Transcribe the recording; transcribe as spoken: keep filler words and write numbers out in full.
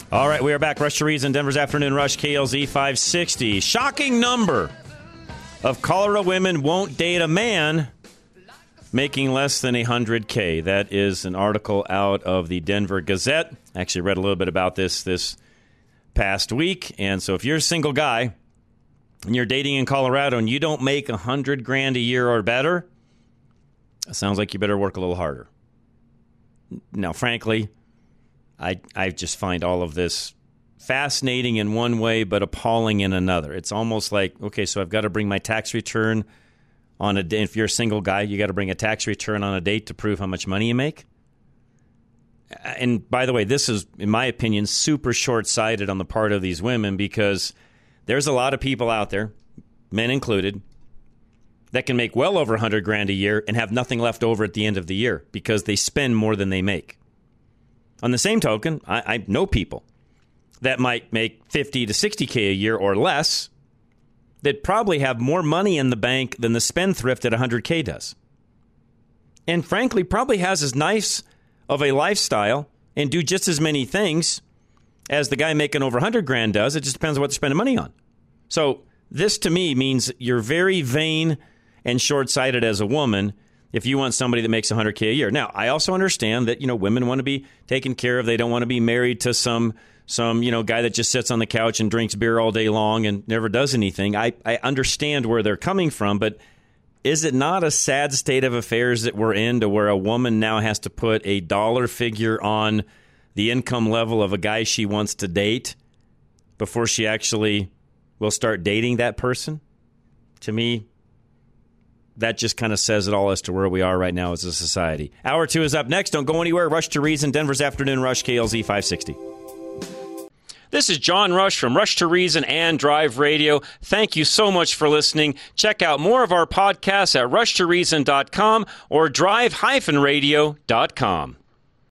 All right, we are back. Rush to Reason, Denver's Afternoon Rush, K L Z five sixty. Shocking number of Colorado women won't date a man making less than one hundred K. That is an article out of the Denver Gazette. I actually read a little bit about this this past week. And so if you're a single guy and you're dating in Colorado and you don't make one hundred grand a year or better, it sounds like you better work a little harder. Now, frankly, I I just find all of this fascinating in one way, but appalling in another. It's almost like, okay, so I've got to bring my tax return on a day. If you're a single guy, you got to bring a tax return on a date to prove how much money you make. And by the way, this is, in my opinion, super short-sighted on the part of these women, because there's a lot of people out there, men included, that can make well over one hundred grand a year and have nothing left over at the end of the year because they spend more than they make. On the same token, I, I know people that might make fifty to sixty K a year or less that probably have more money in the bank than the spendthrift at one hundred K does. And frankly, probably has as nice of a lifestyle and do just as many things as the guy making over one hundred grand does. It just depends on what they're spending money on. So this, to me, means you're very vain and short-sighted as a woman if you want somebody that makes one hundred K a year. Now, I also understand that, you know, women want to be taken care of. They don't want to be married to some, some you know, guy that just sits on the couch and drinks beer all day long and never does anything. I, I understand where they're coming from, but is it not a sad state of affairs that we're in, to where a woman now has to put a dollar figure on the income level of a guy she wants to date before she actually will start dating that person? To me, that just kind of says it all as to where we are right now as a society. Hour two is up next. Don't go anywhere. Rush to Reason, Denver's Afternoon Rush, K L Z five sixty. This is John Rush from Rush to Reason and Drive Radio. Thank you so much for listening. Check out more of our podcasts at rush to reason dot com or drive dash radio dot com.